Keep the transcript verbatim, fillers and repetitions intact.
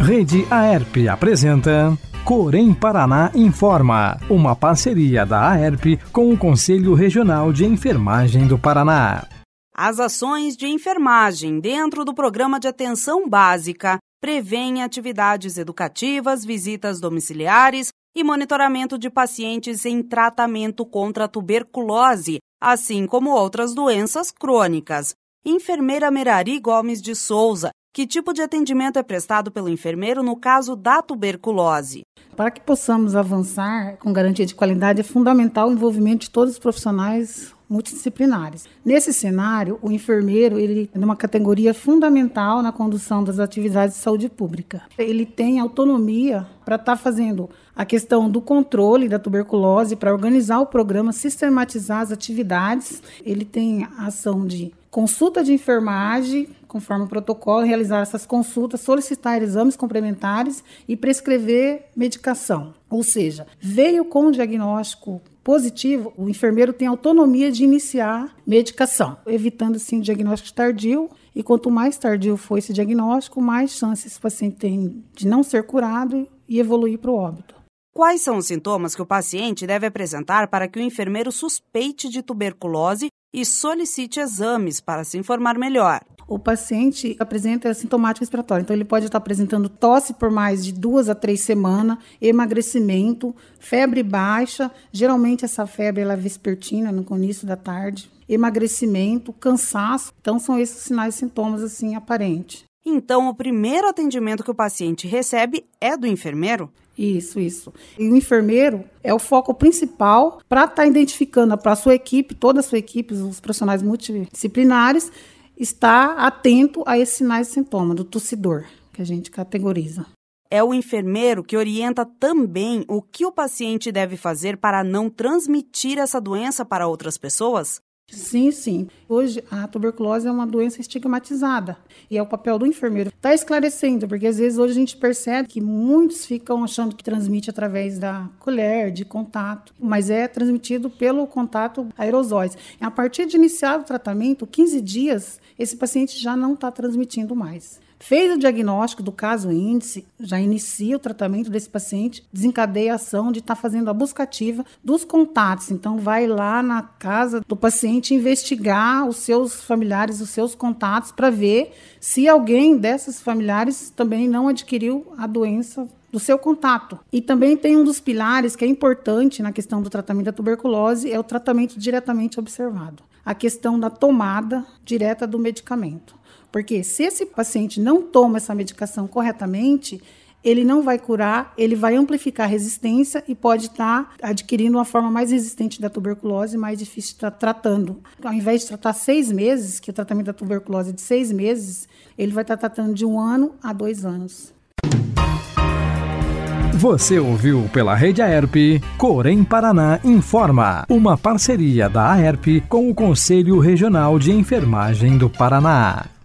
Rede Aerp apresenta Corém Paraná Informa, uma parceria da Aerp com o Conselho Regional de Enfermagem do Paraná. As ações de enfermagem dentro do Programa de Atenção Básica prevêem atividades educativas, visitas domiciliares e monitoramento de pacientes em tratamento contra a tuberculose, assim como outras doenças crônicas. Enfermeira Merari Gomes de Souza, que tipo de atendimento é prestado pelo enfermeiro no caso da tuberculose? Para que possamos avançar com garantia de qualidade, é fundamental o envolvimento de todos os profissionais multidisciplinares. Nesse cenário, o enfermeiro ele é uma categoria fundamental na condução das atividades de saúde pública. Ele tem autonomia para estar fazendo a questão do controle da tuberculose, para organizar o programa, sistematizar as atividades. Ele tem a ação de consulta de enfermagem, conforme o protocolo, realizar essas consultas, solicitar exames complementares e prescrever medicação. Ou seja, veio com o diagnóstico positivo, o enfermeiro tem autonomia de iniciar medicação, evitando assim o diagnóstico tardio. E quanto mais tardio for esse diagnóstico, mais chances esse paciente tem de não ser curado e evoluir para o óbito. Quais são os sintomas que o paciente deve apresentar para que o enfermeiro suspeite de tuberculose e solicite exames para se informar melhor? O paciente apresenta sintomática respiratória, então ele pode estar apresentando tosse por mais de duas a três semanas, emagrecimento, febre baixa, geralmente essa febre ela é vespertina, no início da tarde, emagrecimento, cansaço, então são esses sinais e sintomas assim aparentes. Então o primeiro atendimento que o paciente recebe é do enfermeiro? Isso, isso. E o enfermeiro é o foco principal para estar identificando para a sua equipe, toda a sua equipe, os profissionais multidisciplinares, estar atento a esses sinais e sintomas do tossidor, que a gente categoriza. É o enfermeiro que orienta também o que o paciente deve fazer para não transmitir essa doença para outras pessoas? Sim, sim. Hoje a tuberculose é uma doença estigmatizada e é o papel do enfermeiro estar esclarecendo, porque às vezes hoje a gente percebe que muitos ficam achando que transmite através da colher, de contato, mas é transmitido pelo contato aerosóis. A partir de iniciar o tratamento, quinze dias, esse paciente já não está transmitindo mais. Fez o diagnóstico do caso índice, já inicia o tratamento desse paciente, desencadeia a ação de estar tá fazendo a busca ativa dos contatos. Então, vai lá na casa do paciente investigar os seus familiares, os seus contatos, para ver se alguém desses familiares também não adquiriu a doença do seu contato. E também tem um dos pilares que é importante na questão do tratamento da tuberculose, é o tratamento diretamente observado. A questão da tomada direta do medicamento. Porque se esse paciente não toma essa medicação corretamente, ele não vai curar, ele vai amplificar a resistência e pode estar adquirindo uma forma mais resistente da tuberculose, mais difícil de estar tratando. Ao invés de tratar seis meses, que o tratamento da tuberculose é de seis meses, ele vai estar tratando de um ano a dois anos. Você ouviu pela Rede Aerp, Corém Paraná Informa, uma parceria da Aerp com o Conselho Regional de Enfermagem do Paraná.